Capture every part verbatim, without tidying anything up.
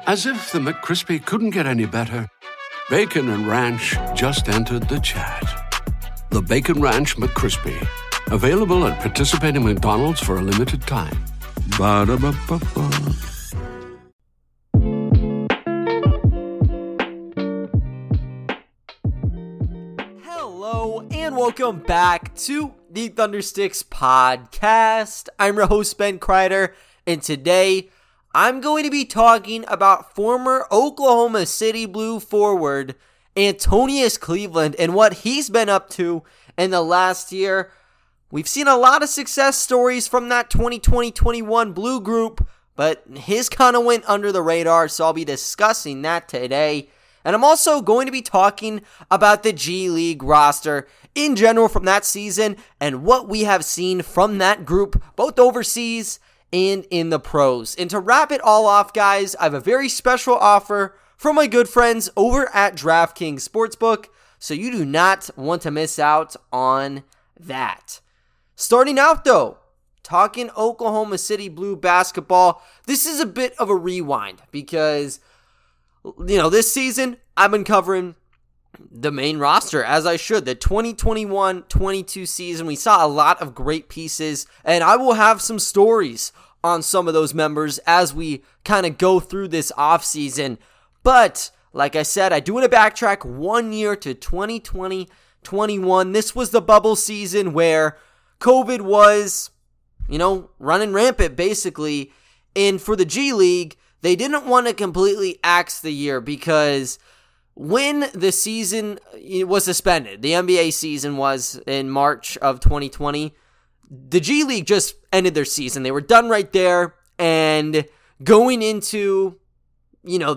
As if the McCrispy couldn't get any better, Bacon and Ranch just entered the chat. The Bacon Ranch McCrispy, available at participating McDonald's for a limited time. Ba-da-ba-ba-ba. Hello, and welcome back to the Thundersticks podcast. I'm your host, Ben Kreider, and today I'm going to be talking about former Oklahoma City Blue forward Antonius Cleveland and what he's been up to in the last year. We've seen a lot of success stories from that twenty twenty twenty-one Blue group, but his kind of went under the radar, so I'll be discussing that today. And I'm also going to be talking about the G League roster in general from that season and what we have seen from that group, both overseas and in the pros. And to wrap it all off, guys, I have a very special offer from my good friends over at DraftKings Sportsbook, so you do not want to miss out on that. Starting out, though, talking Oklahoma City Blue basketball, this is a bit of a rewind because, you know, this season I've been covering the main roster, as I should. The twenty twenty-one twenty-two season, we saw a lot of great pieces, and I will have some stories on some of those members as we kind of go through this offseason. But, like I said, I do want to backtrack one year to twenty twenty twenty-one. This was the bubble season where COVID was, you know, running rampant, basically. And for the G League, they didn't want to completely axe the year because when the season was suspended, the N B A season was in March of twenty twenty, the G League just ended their season. They were done right there, and going into, you know,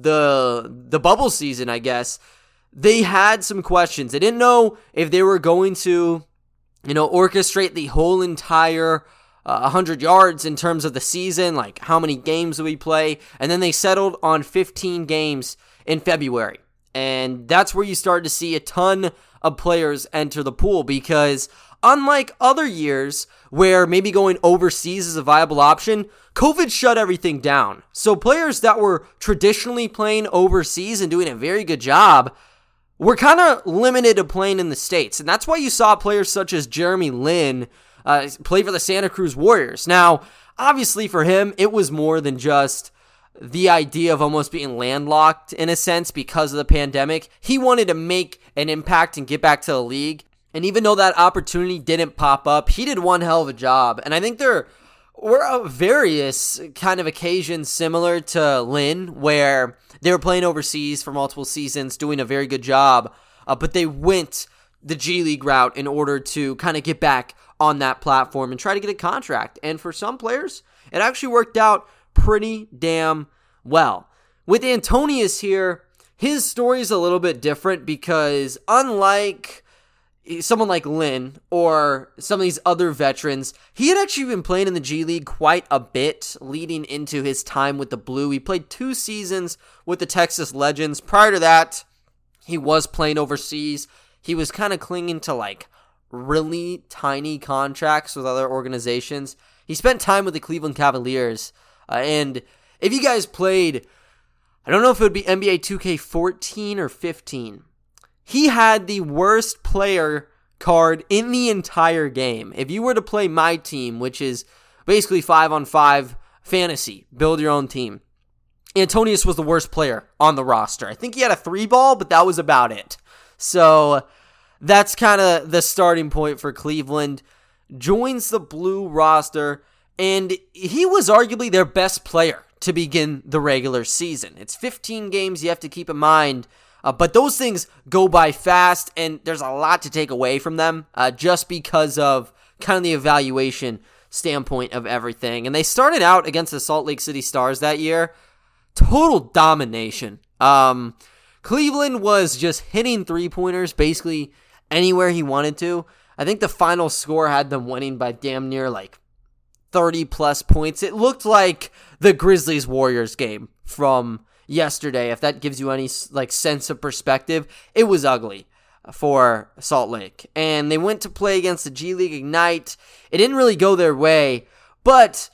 the the bubble season, I guess, they had some questions. They didn't know if they were going to, you know, orchestrate the whole entire uh, one hundred yards in terms of the season, like how many games do we play, and then they settled on fifteen games in February. And that's where you start to see a ton of players enter the pool because unlike other years where maybe going overseas is a viable option, COVID shut everything down. So players that were traditionally playing overseas and doing a very good job were kind of limited to playing in the States. And that's why you saw players such as Jeremy Lin uh, play for the Santa Cruz Warriors. Now, obviously for him, it was more than just the idea of almost being landlocked in a sense because of the pandemic. He wanted to make an impact and get back to the league. And even though that opportunity didn't pop up, he did one hell of a job. And I think there were various kind of occasions similar to Lin where they were playing overseas for multiple seasons, doing a very good job. Uh, but they went the G League route in order to kind of get back on that platform and try to get a contract. And for some players, it actually worked out pretty damn well. With Antonius here, his story is a little bit different because unlike someone like Lin or some of these other veterans, he had actually been playing in the G League quite a bit leading into his time with the Blue. He played two seasons with the Texas Legends. Prior to that, he was playing overseas. He was kind of clinging to like really tiny contracts with other organizations. He spent time with the Cleveland Cavaliers. Uh, and if you guys played, I don't know if it would be N B A two K fourteen or fifteen, he had the worst player card in the entire game. If you were to play my team, which is basically five on five fantasy, build your own team, Antonius was the worst player on the roster. I think he had a three ball, but that was about it. So that's kind of the starting point for Cleveland. Joins the Blue roster, and he was arguably their best player to begin the regular season. It's fifteen games you have to keep in mind, uh, but those things go by fast, and there's a lot to take away from them uh, just because of kind of the evaluation standpoint of everything. And they started out against the Salt Lake City Stars that year. Total domination. Um, Cleveland was just hitting three-pointers basically anywhere he wanted to. I think the final score had them winning by damn near like thirty plus points. It looked like the Grizzlies Warriors game from yesterday. If that gives you any like sense of perspective, it was ugly for Salt Lake. And they went to play against the G League Ignite. It didn't really go their way, but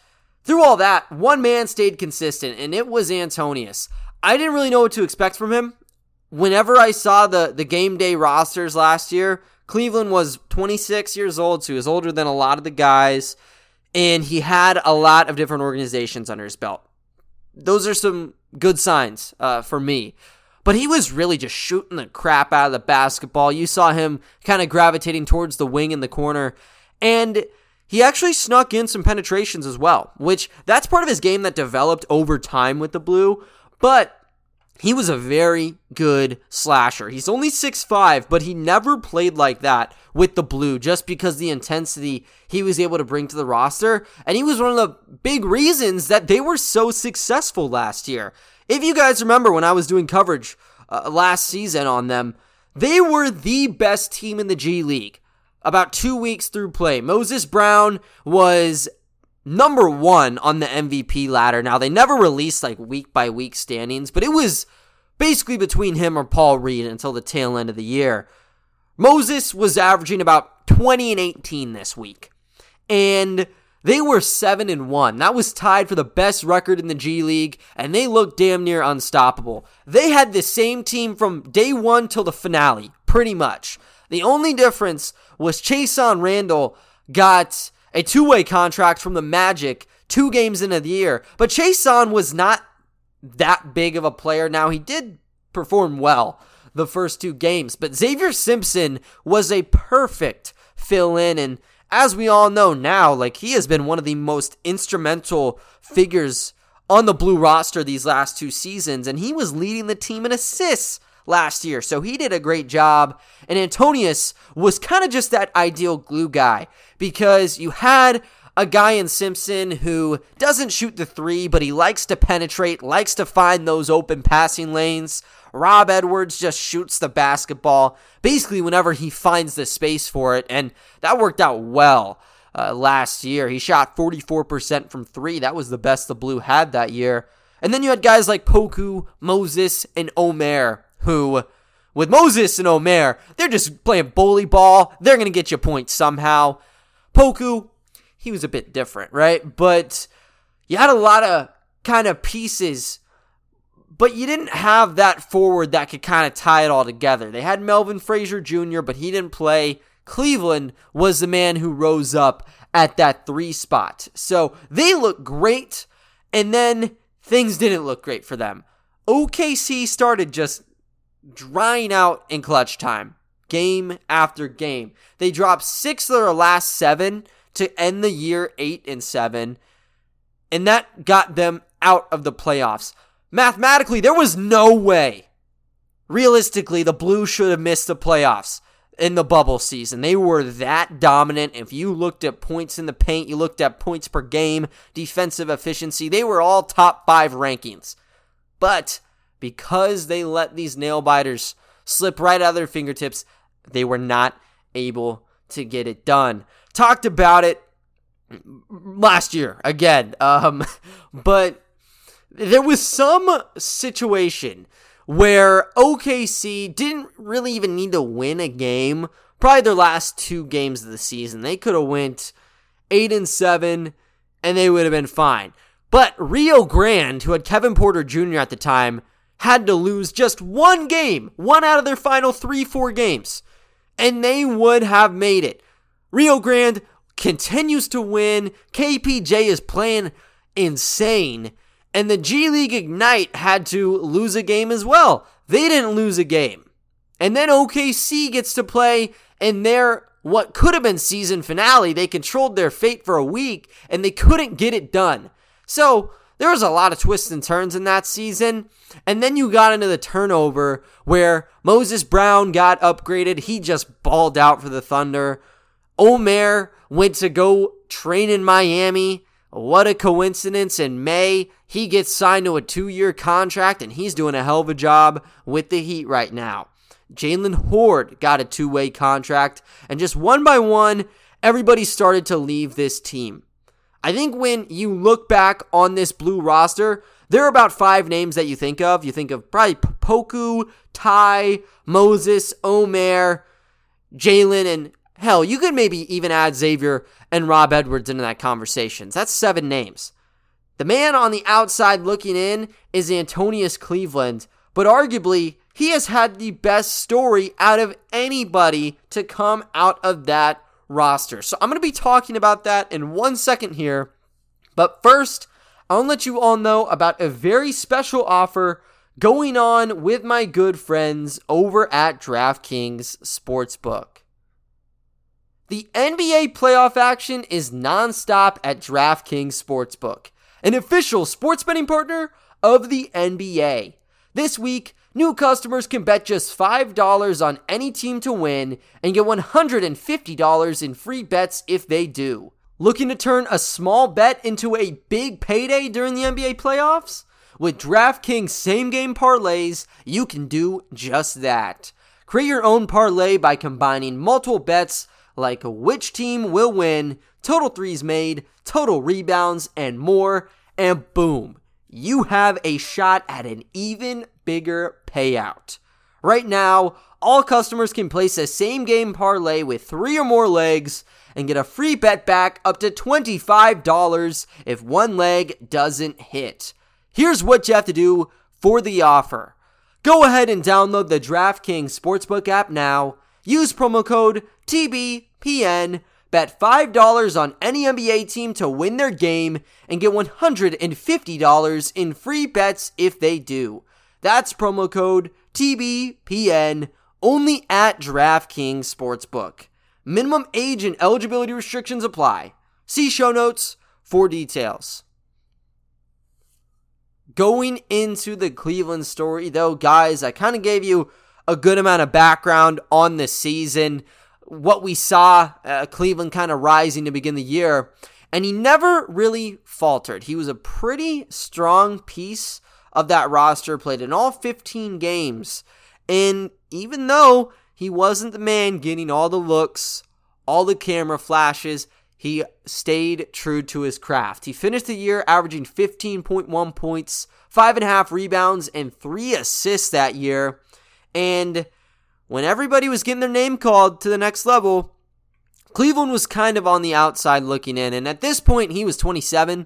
through all that, one man stayed consistent, and it was Antonius. I didn't really know what to expect from him. Whenever I saw the, the game day rosters last year, Cleveland was twenty-six years old, so he was older than a lot of the guys, and he had a lot of different organizations under his belt. Those are some good signs uh, for me. But he was really just shooting the crap out of the basketball. You saw him kind of gravitating towards the wing in the corner, and he actually snuck in some penetrations as well, which that's part of his game that developed over time with the Blue, but he was a very good slasher. He's only six five, but he never played like that with the Blue just because the intensity he was able to bring to the roster. And he was one of the big reasons that they were so successful last year. If you guys remember when I was doing coverage uh, last season on them, they were the best team in the G League about two weeks through play. Moses Brown was number one on the M V P ladder. Now, they never released like week by week standings, but it was basically between him or Paul Reed until the tail end of the year. Moses was averaging about twenty and eighteen this week, and they were seven and one. That was tied for the best record in the G League, and they looked damn near unstoppable. They had the same team from day one till the finale, pretty much. The only difference was Chason Randall got a two-way contract from the Magic two games into the year. But Chason was not that big of a player. Now, he did perform well the first two games, but Xavier Simpson was a perfect fill-in, and as we all know now, like, he has been one of the most instrumental figures on the Blue roster these last two seasons, and he was leading the team in assists last year, so he did a great job. And Antonius was kind of just that ideal glue guy, because you had a guy in Simpson who doesn't shoot the three, but he likes to penetrate, likes to find those open passing lanes. Rob Edwards just shoots the basketball basically whenever he finds the space for it, and that worked out well uh, last year. He shot forty-four percent from three. That was the best the Blue had that year. And then you had guys like Poku, Moses, and Omer, who, with Moses and Omer, they're just playing bully ball. They're going to get you points somehow. Poku, he was a bit different, right? But you had a lot of kind of pieces, but you didn't have that forward that could kind of tie it all together. They had Melvin Frazier Junior, but he didn't play. Cleveland was the man who rose up at that three spot. So they looked great, and then things didn't look great for them. O K C started just drying out in clutch time, game after game. They dropped six of their last seven to end the year eight and seven, and that got them out of the playoffs. Mathematically, there was no way, realistically, the Blues should have missed the playoffs in the bubble season. They were that dominant. If you looked at points in the paint, you looked at points per game, defensive efficiency, they were all top five rankings. But because they let these nail-biters slip right out of their fingertips, they were not able to get it done. Talked about it last year, again, um, but there was some situation where O K C didn't really even need to win a game. Probably their last two games of the season. They could have went eight and seven, and they would have been fine. But Rio Grande, who had Kevin Porter Junior at the time, had to lose just one game, one out of their final three, four games, and they would have made it. Rio Grande continues to win. K P J is playing insane. And the G League Ignite had to lose a game as well. They didn't lose a game. And then O K C gets to play in their, what could have been season finale. They controlled their fate for a week, and they couldn't get it done. So there was a lot of twists and turns in that season. And then you got into the turnover where Moses Brown got upgraded. He just balled out for the Thunder. Omer went to go train in Miami. What a coincidence. In May, he gets signed to a two-year contract, and he's doing a hell of a job with the Heat right now. Jalen Horde got a two-way contract, and just one by one, everybody started to leave this team. I think when you look back on this Blue roster, there are about five names that you think of. You think of probably Poku, Ty, Moses, Omer, Jalen, and hell, you could maybe even add Xavier and Rob Edwards into that conversation. That's seven names. The man on the outside looking in is Antonius Cleveland, but arguably, he has had the best story out of anybody to come out of that roster. So I'm going to be talking about that in one second here. But first, I want to let you all know about a very special offer going on with my good friends over at DraftKings Sportsbook. The N B A playoff action is nonstop at DraftKings Sportsbook, an official sports betting partner of the N B A. This week, new customers can bet just five dollars on any team to win and get one hundred fifty dollars in free bets if they do. Looking to turn a small bet into a big payday during the N B A playoffs? With DraftKings same-game parlays, you can do just that. Create your own parlay by combining multiple bets like which team will win, total threes made, total rebounds, and more, and boom, you have a shot at an even bigger payout. Right now, all customers can place a same-game parlay with three or more legs and get a free bet back up to twenty-five dollars if one leg doesn't hit. Here's what you have to do for the offer. Go ahead and download the DraftKings Sportsbook app now. Use promo code T B P N. Bet five dollars on any N B A team to win their game and get one hundred fifty dollars in free bets if they do. That's promo code T B P N only at DraftKings Sportsbook. Minimum age and eligibility restrictions apply. See show notes for details. Going into the Cleveland story, though, guys, I kind of gave you a good amount of background on the season, what we saw, uh, Cleveland kind of rising to begin the year, and he never really faltered. He was a pretty strong piece of that roster, played in all fifteen games, and even though he wasn't the man getting all the looks, all the camera flashes, he stayed true to his craft. He finished the year averaging fifteen point one points, five and a half rebounds, and three assists that year. And when everybody was getting their name called to the next level, Cleveland was kind of on the outside looking in. And at this point, he was twenty-seven,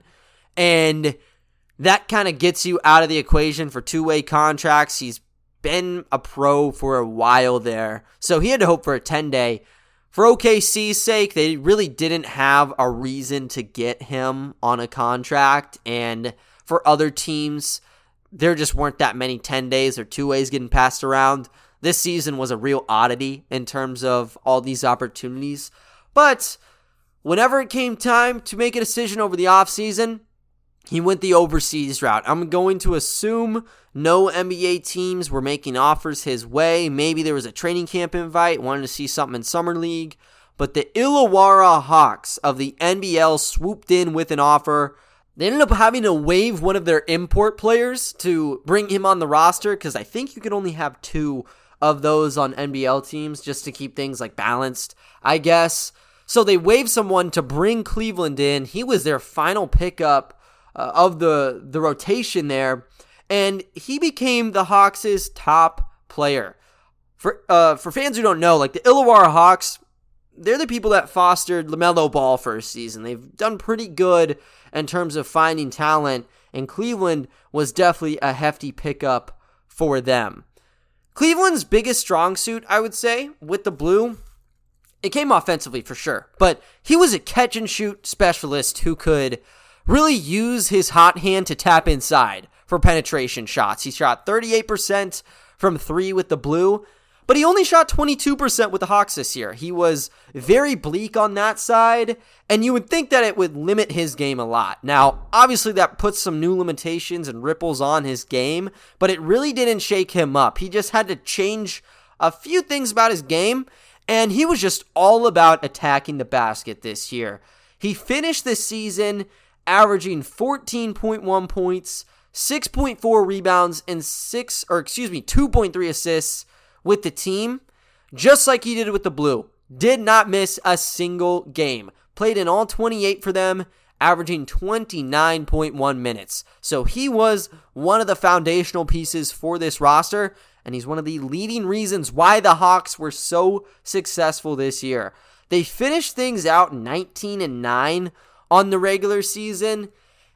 and that kind of gets you out of the equation for two-way contracts. He's been a pro for a while there, so he had to hope for a ten-day. For O K C's sake, they really didn't have a reason to get him on a contract, and for other teams, there just weren't that many ten days or two ways getting passed around. This season was a real oddity in terms of all these opportunities, but whenever it came time to make a decision over the offseason, he went the overseas route. I'm going to assume no N B A teams were making offers his way. Maybe there was a training camp invite, wanted to see something in Summer League. But the Illawarra Hawks of the N B L swooped in with an offer. They ended up having to waive one of their import players to bring him on the roster, because I think you could only have two of those on N B L teams just to keep things like balanced, I guess. So they waived someone to bring Cleveland in. He was their final pickup Uh, of the, the rotation there, and he became the Hawks' top player. For uh, for fans who don't know, like the Illawarra Hawks, they're the people that fostered LaMelo Ball for a season. They've done pretty good in terms of finding talent, and Cleveland was definitely a hefty pickup for them. Cleveland's biggest strong suit, I would say, with the Blue, it came offensively for sure, but he was a catch-and-shoot specialist who could really use his hot hand to tap inside for penetration shots. He shot thirty-eight percent from three with the Blue, but he only shot twenty-two percent with the Hawks this year. He was very bleak on that side, and you would think that it would limit his game a lot. Now, obviously that puts some new limitations and ripples on his game, but it really didn't shake him up. He just had to change a few things about his game, and he was just all about attacking the basket this year. He finished this season averaging fourteen point one points, six point four rebounds, and six, or excuse me, two point three assists with the team, just like he did with the Blue. Did not miss a single game. Played in all twenty-eight for them, averaging twenty-nine point one minutes. So he was one of the foundational pieces for this roster, and he's one of the leading reasons why the Hawks were so successful this year. They finished things out nineteen and nine on the regular season,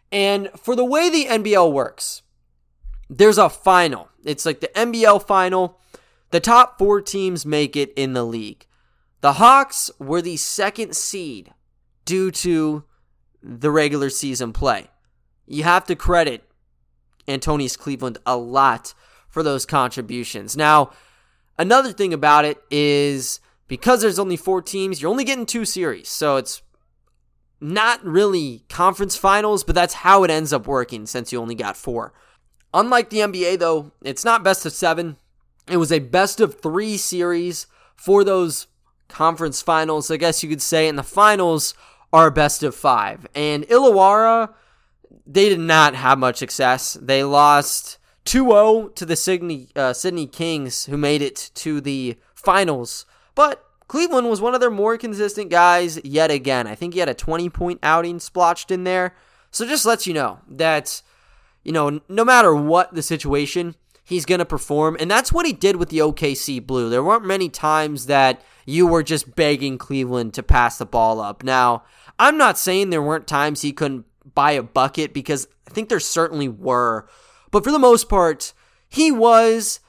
And for the way the N B L works, there's a final. It's like the N B L final. The top four teams make it in the league. The Hawks were the second seed due to the regular season play. You have to credit Antonius Cleveland a lot for those contributions. Now, another thing about it is because there's only four teams, you're only getting two series. So it's not really conference finals, but that's how it ends up working since you only got four. Unlike the N B A, though, it's not best of seven. It was a best of three series for those conference finals, I guess you could say, and the finals are best of five. And Illawarra, they did not have much success. They lost two oh to the Sydney, uh, Sydney Kings, who made it to the finals. But Cleveland was one of their more consistent guys yet again. I think he had a twenty-point outing splotched in there. So just lets you know that, you know, no matter what the situation, he's going to perform. And that's what he did with the O K C Blue. There weren't many times that you were just begging Cleveland to pass the ball up. Now, I'm not saying there weren't times he couldn't buy a bucket, because I think there certainly were. But for the most part, he was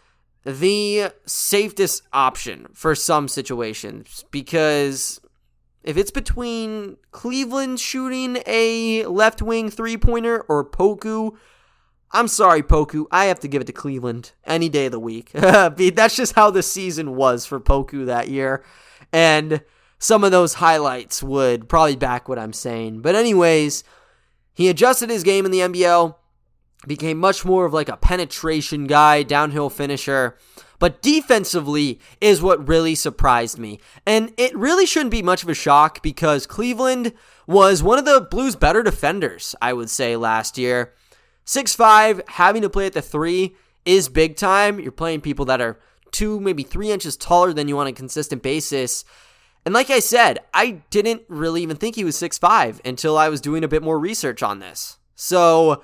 the safest option for some situations, because if it's between Cleveland shooting a left wing three-pointer or Poku, I'm sorry, Poku, I have to give it to Cleveland any day of the week. That's just how the season was for Poku that year, and some of those highlights would probably back what I'm saying. But anyways, he adjusted his game in the N B L, became much more of like a penetration guy, downhill finisher. But defensively is what really surprised me. And it really shouldn't be much of a shock, because Cleveland was one of the Blues' better defenders, I would say, last year. six five, having to play at the three is big time. You're playing people that are two, maybe three inches taller than you on a consistent basis. And like I said, I didn't really even think he was six five until I was doing a bit more research on this. So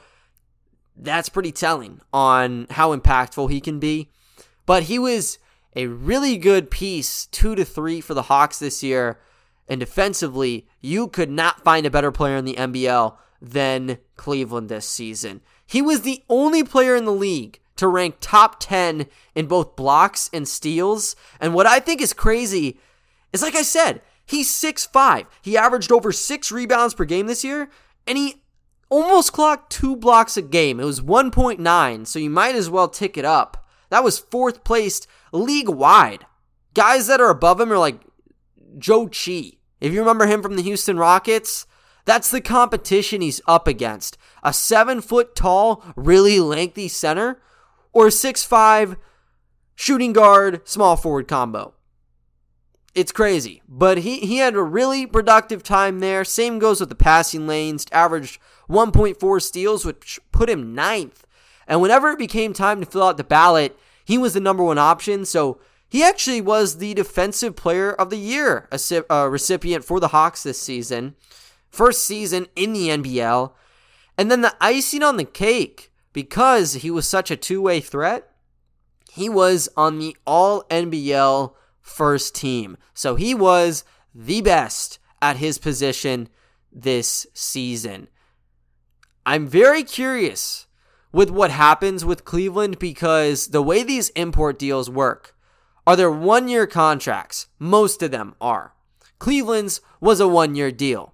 that's pretty telling on how impactful he can be. But he was a really good piece, two to three for the Hawks this year. And defensively, you could not find a better player in the N B L than Cleveland this season. He was the only player in the league to rank top ten in both blocks and steals. And what I think is crazy is, like I said, he's six five. He averaged over six rebounds per game this year, and he almost clocked two blocks a game. It was one point nine, so you might as well tick it up. That was fourth placed league-wide. Guys that are above him are like Joe Chi. If you remember him from the Houston Rockets, that's the competition he's up against. A seven-foot-tall, really lengthy center, or a six five shooting guard, small forward combo. It's crazy, but he, he had a really productive time there. Same goes with the passing lanes. Averaged one point four steals, which put him ninth. And whenever it became time to fill out the ballot, he was the number one option. So he actually was the Defensive Player of the Year a recipient for the Hawks this season. First season in the N B L. And then the icing on the cake, because he was such a two-way threat, he was on the all N B L first team. So he was the best at his position this season. I'm very curious with what happens with Cleveland, because the way these import deals work are they're one-year contracts. Most of them are. Cleveland's was a one-year deal.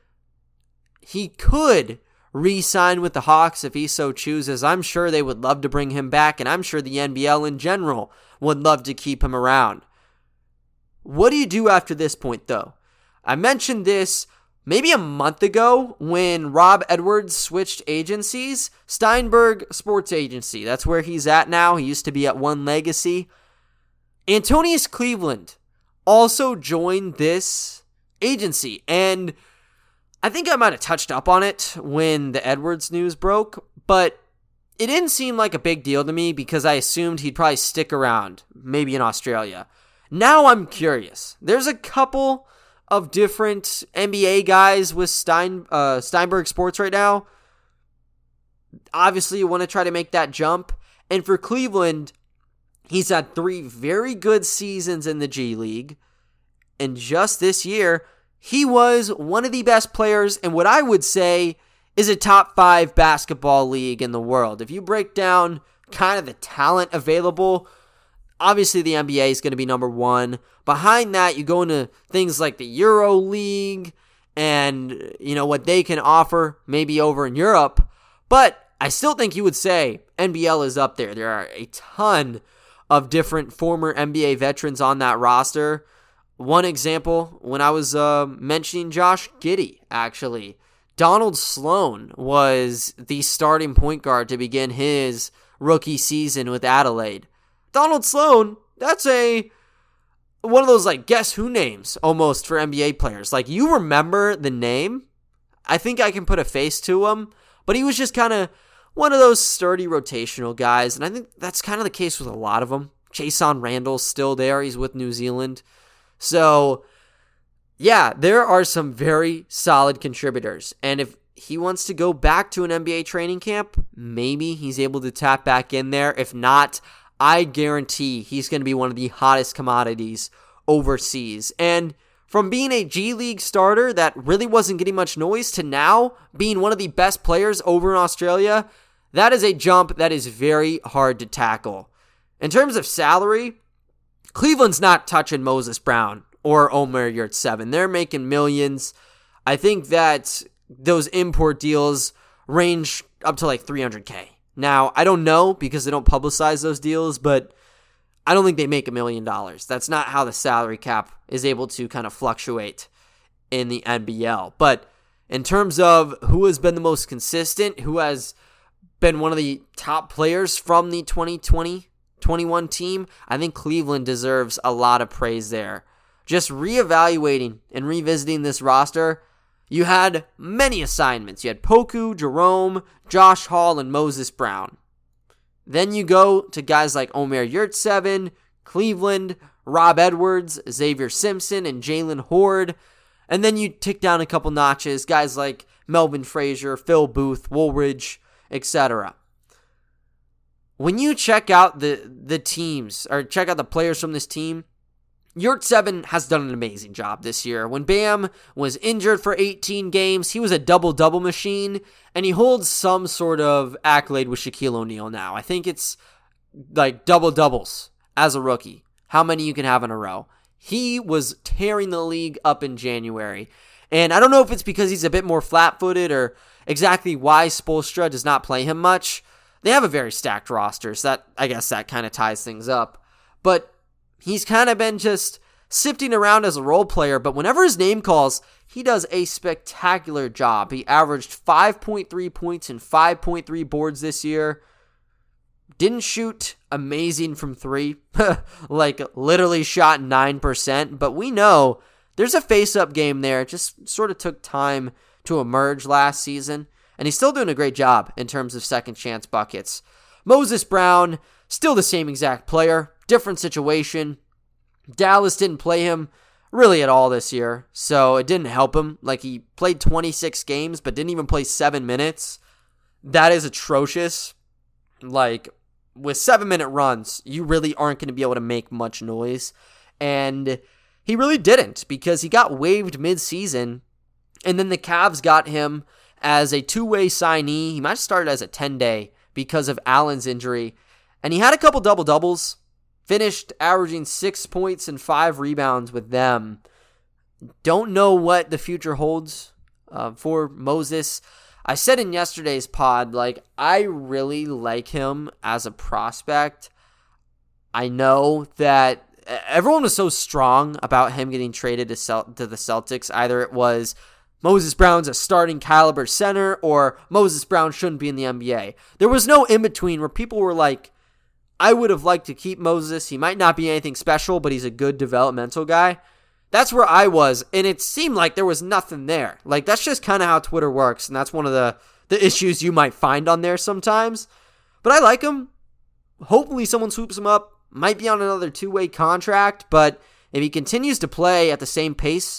He could re-sign with the Hawks if he so chooses. I'm sure they would love to bring him back, and I'm sure the N B L in general would love to keep him around. What do you do after this point, though? I mentioned this maybe a month ago when Rob Edwards switched agencies. Steinberg Sports Agency, that's where he's at now. He used to be at One Legacy. Antonius Cleveland also joined this agency, and I think I might have touched up on it when the Edwards news broke, but it didn't seem like a big deal to me because I assumed he'd probably stick around, maybe in Australia. Now I'm curious. There's a couple of different N B A guys with Stein, uh, Steinberg Sports right now. Obviously, you want to try to make that jump. And for Cleveland, he's had three very good seasons in the G League. And just this year, he was one of the best players in what I would say is a top five basketball league in the world. If you break down kind of the talent available, obviously the N B A is going to be number one. Behind that, you go into things like the Euro League and, you know, what they can offer maybe over in Europe. But I still think you would say N B L is up there. There are a ton of different former N B A veterans on that roster. One example, when I was uh, mentioning Josh Giddey, actually, Donald Sloan was the starting point guard to begin his rookie season with Adelaide. Donald Sloan, that's a one of those like guess who names almost for N B A players. Like, you remember the name. I think I can put a face to him, but he was just kind of one of those sturdy rotational guys, and I think that's kind of the case with a lot of them. Jason Randall's still there. He's with New Zealand. So, yeah, there are some very solid contributors. And if he wants to go back to an N B A training camp, maybe he's able to tap back in there. If not, I guarantee he's going to be one of the hottest commodities overseas. And from being a G League starter that really wasn't getting much noise to now being one of the best players over in Australia, that is a jump that is very hard to tackle. In terms of salary, Cleveland's not touching Moses Brown or Omer Yurtseven. They're making millions. I think that those import deals range up to like three hundred K. Now, I don't know because they don't publicize those deals, but I don't think they make a million dollars. That's not how the salary cap is able to kind of fluctuate in the N B L. But in terms of who has been the most consistent, who has been one of the top players from the twenty twenty twenty-one team, I think Cleveland deserves a lot of praise there. Just reevaluating and revisiting this roster, you had many assignments. You had Poku, Jerome, Josh Hall, and Moses Brown. Then you go to guys like Omer Yurtseven, Cleveland, Rob Edwards, Xavier Simpson, and Jalen Horde. And then you tick down a couple notches, guys like Melvin Frazier, Phil Booth, Woolridge, et cetera. When you check out the, the teams, or check out the players from this team, Yurtseven has done an amazing job this year. When Bam was injured for eighteen games, he was a double-double machine, and he holds some sort of accolade with Shaquille O'Neal now. I think it's like double-doubles as a rookie, how many you can have in a row. He was tearing the league up in January, and I don't know if it's because he's a bit more flat-footed or exactly why Spoelstra does not play him much. They have a very stacked roster, so that, I guess that kind of ties things up. But he's kind of been just sifting around as a role player, but whenever his name calls, he does a spectacular job. He averaged five point three points and five point three boards this year. Didn't shoot amazing from three, like literally shot nine percent, but we know there's a face-up game there. It just sort of took time to emerge last season, and he's still doing a great job in terms of second chance buckets. Moses Brown, still the same exact player, different situation. Dallas didn't play him really at all this year, so it didn't help him. Like, he played twenty-six games, but didn't even play seven minutes. That is atrocious. Like, with seven-minute runs, you really aren't going to be able to make much noise. And he really didn't, because he got waived mid-season, and then the Cavs got him as a two-way signee. He might have started as a ten-day because of Allen's injury. And he had a couple double-doubles, finished averaging six points and five rebounds with them. Don't know what the future holds uh, for Moses. I said in yesterday's pod, like, I really like him as a prospect. I know that everyone was so strong about him getting traded to, Cel- to the Celtics. Either it was Moses Brown's a starting caliber center, or Moses Brown shouldn't be in the N B A. There was no in-between where people were like, I would have liked to keep Moses. He might not be anything special, but he's a good developmental guy. That's where I was, and it seemed like there was nothing there. Like, that's just kind of how Twitter works, and that's one of the, the issues you might find on there sometimes. But I like him. Hopefully someone swoops him up. Might be on another two-way contract, but if he continues to play at the same pace,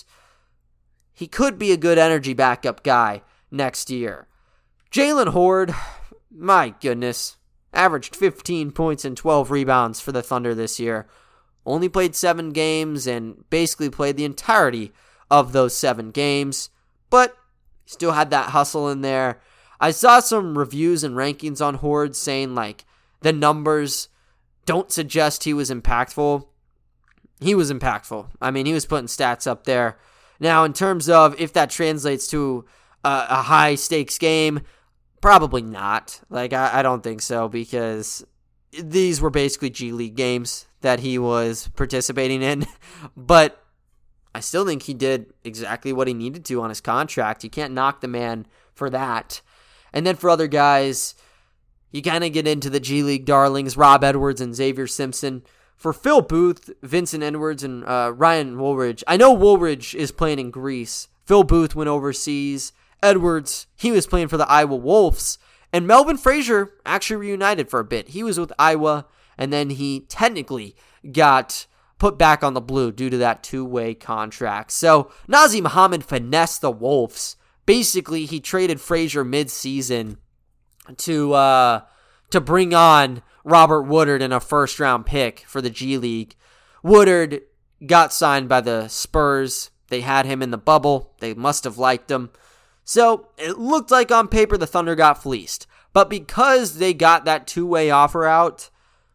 he could be a good energy backup guy next year. Jalen Horde, my goodness, averaged fifteen points and twelve rebounds for the Thunder this year. Only played seven games and basically played the entirety of those seven games, but Still had that hustle in there. I saw some reviews and rankings on Horde saying like the numbers don't suggest he was impactful. He was impactful. I mean, he was putting stats up there. Now, in terms of if that translates to a, a high stakes game, probably not. Like, I, I don't think so, because these were basically G League games that he was participating in. But I still think he did exactly what he needed to on his contract. You can't knock the man for that. And then for other guys, you kind of get into the G League darlings, Rob Edwards and Xavier Simpson. For Phil Booth, Vincent Edwards, and uh, Ryan Woolridge, I know Woolridge is playing in Greece. Phil Booth went overseas. Edwards, he was playing for the Iowa Wolves. And Melvin Frazier actually reunited for a bit. He was with Iowa, and then he technically got put back on the blue due to that two-way contract. So Nazr Mohammed finessed the Wolves. Basically, he traded Frazier mid-season to uh, to bring on Robert Woodard and a first-round pick for the G League. Woodard got signed by the Spurs. They had him in the bubble. They must have liked him. So it looked like on paper the Thunder got fleeced. But because they got that two-way offer out,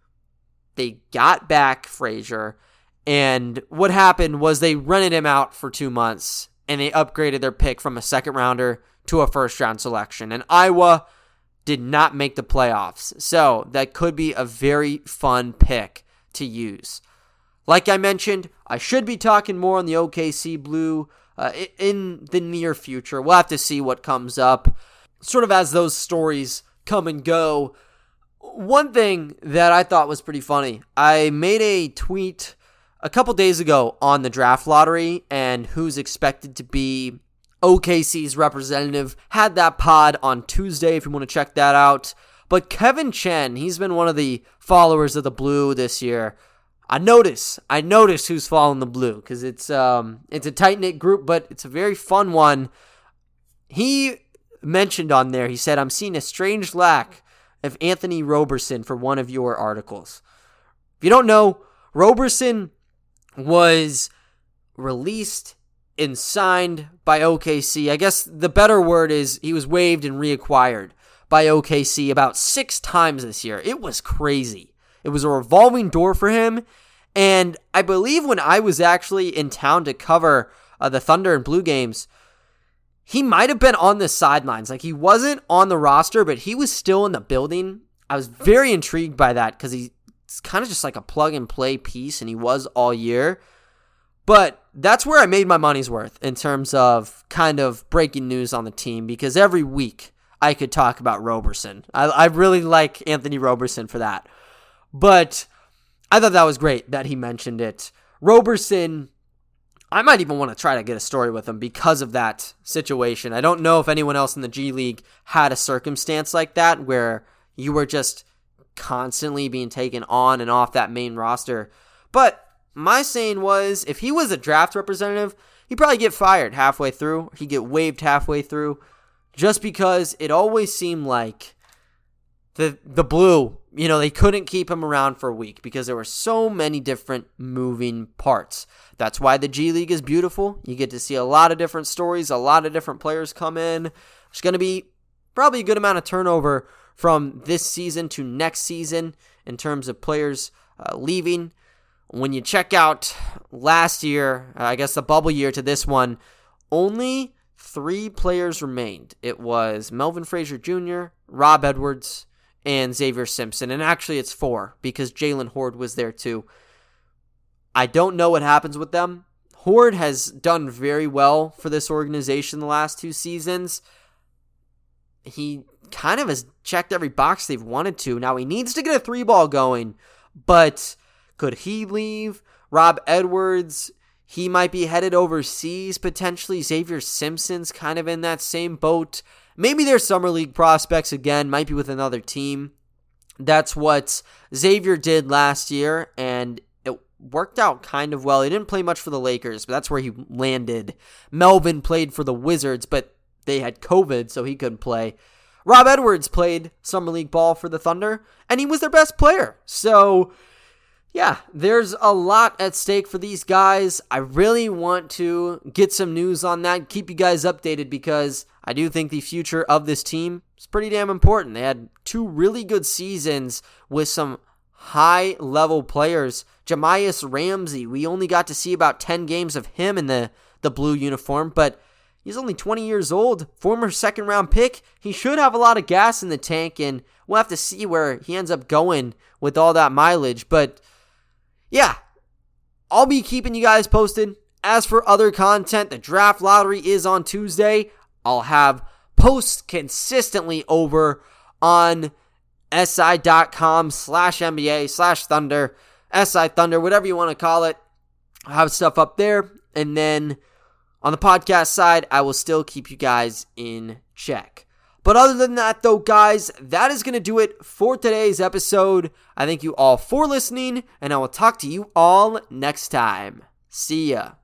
they got back Frazier. And what happened was they rented him out for two months. And they upgraded their pick from a second rounder to a first round selection. And Iowa did not make the playoffs. So that could be a very fun pick to use. Like I mentioned, I should be talking more on the O K C Blue uh, in the near future. We'll have to see what comes up sort of as those stories come and go. One thing that I thought was pretty funny, I made a tweet a couple days ago on the draft lottery and who's expected to be O K C's representative. Had that pod on Tuesday if you want to check that out. But Kevin Chen, he's been one of the followers of the Blue this year. I notice, I notice who's following the Blue because it's um it's a tight-knit group, but it's a very fun one. He mentioned on there, he said, I'm seeing a strange lack of Anthony Roberson for one of your articles. If you don't know, Roberson was released and signed by O K C. I guess the better word is he was waived and reacquired by O K C about six times this year. It was crazy. It was a revolving door for him. And I believe when I was actually in town to cover uh, the Thunder and Blue games, he might have been on the sidelines. Like, he wasn't on the roster, but he was still in the building. I was very intrigued by that because he It's kind of just like a plug-and-play piece, and he was all year. But that's where I made my money's worth in terms of kind of breaking news on the team, because every week I could talk about Roberson. I, I really like Anthony Roberson for that. But I thought that was great that he mentioned it. Roberson, I might even want to try to get a story with him because of that situation. I don't know if anyone else in the G League had a circumstance like that where you were just constantly being taken on and off that main roster. But my saying was, if he was a draft representative, he'd probably get fired halfway through. He'd get waived halfway through, just because it always seemed like the the Blue, you know, they couldn't keep him around for a week because there were so many different moving parts. That's why the G League is beautiful. You get to see a lot of different stories, a lot of different players come in. There's going to be probably a good amount of turnover from this season to next season in terms of players uh, leaving. When you check out last year, uh, I guess the bubble year to this one, only three players remained. It was Melvin Frazier Junior, Rob Edwards, and Xavier Simpson. And actually it's four because Jalen Horde was there too. I don't know what happens with them. Horde has done very well for this organization the last two seasons. He kind of has checked every box they've wanted to. Now he needs to get a three ball going, but could he leave? Rob Edwards, he might be headed overseas potentially. Xavier Simpson's kind of in that same boat. Maybe their summer league prospects again, might be with another team. That's what Xavier did last year, and it worked out kind of well. He didn't play much for the Lakers, but that's where he landed. Melvin played for the Wizards, but they had COVID, so he couldn't play. Rob Edwards played summer league ball for the Thunder, and he was their best player. So, yeah, there's a lot at stake for these guys. I really want to get some news on that, keep you guys updated, because I do think the future of this team is pretty damn important. They had two really good seasons with some high-level players. Jahmi'us Ramsey, we only got to see about ten games of him in the, the blue uniform, but he's only twenty years old, former second-round pick. He should have a lot of gas in the tank, and we'll have to see where he ends up going with all that mileage. But, yeah, I'll be keeping you guys posted. As for other content, the draft lottery is on Tuesday. I'll have posts consistently over on si.com slash NBA slash Thunder, SI Thunder, whatever you want to call it. I'll have stuff up there. And then on the podcast side, I will still keep you guys in check. But other than that, though, guys, that is going to do it for today's episode. I thank you all for listening, and I will talk to you all next time. See ya.